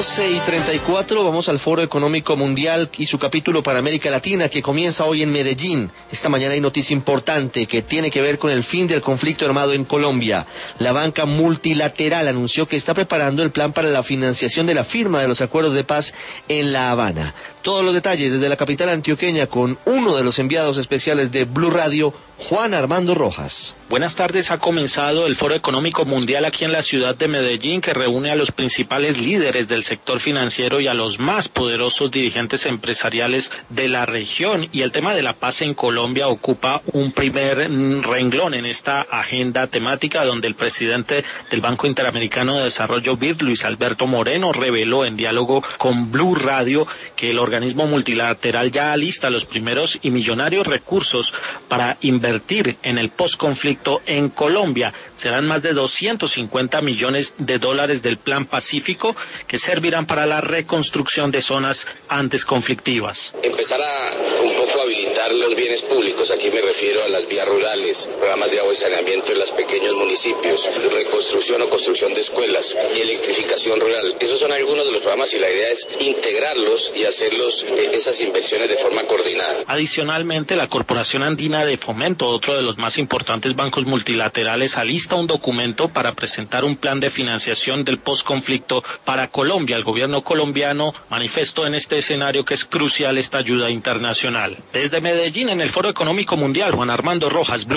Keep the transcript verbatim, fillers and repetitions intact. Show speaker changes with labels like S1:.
S1: doce y treinta y cuatro, vamos al Foro Económico Mundial y su capítulo para América Latina, que comienza hoy en Medellín. Esta mañana hay noticia importante que tiene que ver con el fin del conflicto armado en Colombia. La banca multilateral anunció que está preparando el plan para la financiación de la firma de los acuerdos de paz en La Habana. Todos los detalles desde la capital antioqueña con uno de los enviados especiales de Blue Radio, Juan Armando Rojas.
S2: Buenas tardes, ha comenzado el Foro Económico Mundial aquí en la ciudad de Medellín, que reúne a los principales líderes del sector financiero y a los más poderosos dirigentes empresariales de la región. Y el tema de la paz en Colombia ocupa un primer renglón en esta agenda temática, donde el presidente del Banco Interamericano de Desarrollo, B I D, Luis Alberto Moreno, reveló en diálogo con Blue Radio que el organismo multilateral ya alista los primeros y millonarios recursos para invertir en el posconflicto en Colombia. Serán más de doscientos cincuenta millones de dólares del Plan Pacífico, que servirán para la reconstrucción de zonas antes conflictivas.
S3: Empezar a un poco habilitar los bienes públicos, aquí me refiero a las vías rurales, programas de agua y saneamiento en los pequeños municipios, reconstrucción o construcción de escuelas y electrificación rural. Esos son algunos de los programas y la idea es integrarlos y hacerlos, eh, esas inversiones de forma coordinada.
S2: Adicionalmente, la Corporación Andina de Fomento, otro de los más importantes bancos multilaterales, alista un documento para presentar un plan de financiación del posconflicto para Colombia. El gobierno colombiano manifestó en este escenario que es crucial esta ayuda internacional. Desde Medellín, en el Foro Económico Mundial, Juan Armando Rojas, Blue